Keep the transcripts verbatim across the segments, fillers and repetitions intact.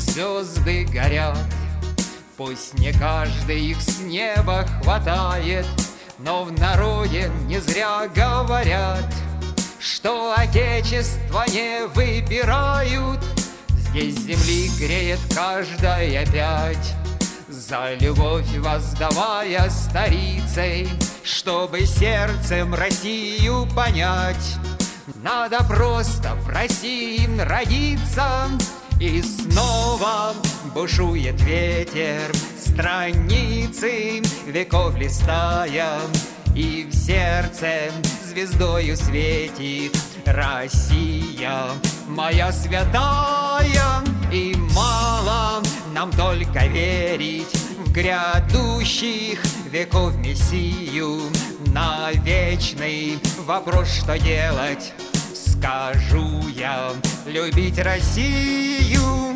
звезды горят. Пусть не каждый их с неба хватает, но в народе не зря говорят, что отечество не выбирают. Здесь земли греет каждая пять, за любовь воздавая старицей, чтобы сердцем Россию понять. Надо просто в России родиться, и снова бушует ветер, страницы веков листая, и в сердце звездою светит Россия моя святая. И мало нам только верить в грядущих веков Мессию. На вечный вопрос, что делать, скажу я: любить Россию.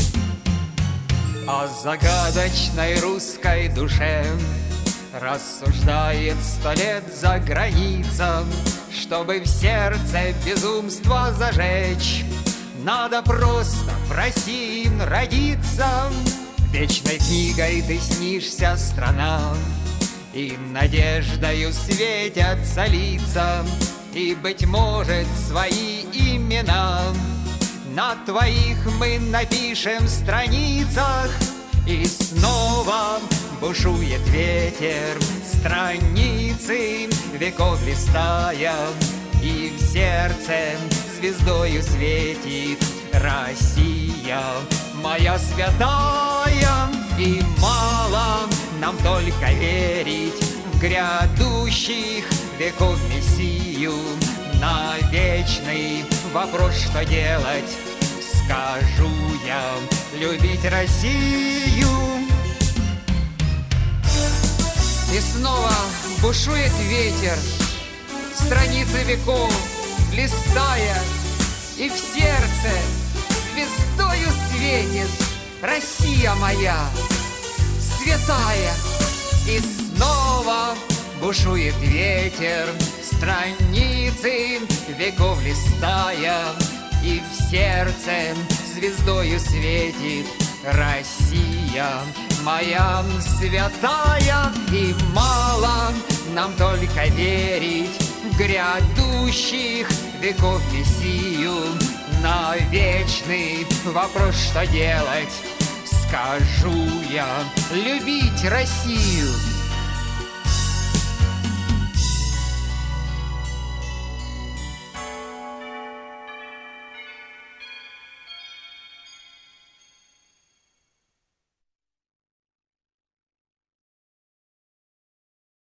О загадочной русской душе рассуждает сто лет за границей. Чтобы в сердце безумства зажечь, надо просто в России родиться. Вечной книгой ты снишься, страна, и надеждою светятся лица, и, быть может, свои имена на твоих мы напишем страницах. И снова бушует ветер, страницы веков листая, и в сердце звездою светит Россия моя святая. И мало нам только верить в грядущих веков Мессию. На вечный вопрос, что делать, скажу я: любить Россию. И снова бушует ветер, страницы веков листая, и в сердце звездою светит Россия моя святая. И снова бушует ветер, страницы веков листая, и в сердце звездою светит Россия моя святая. И мало нам только верить в грядущих веков Мессию. На вечный вопрос, что делать, скажу я: любить Россию.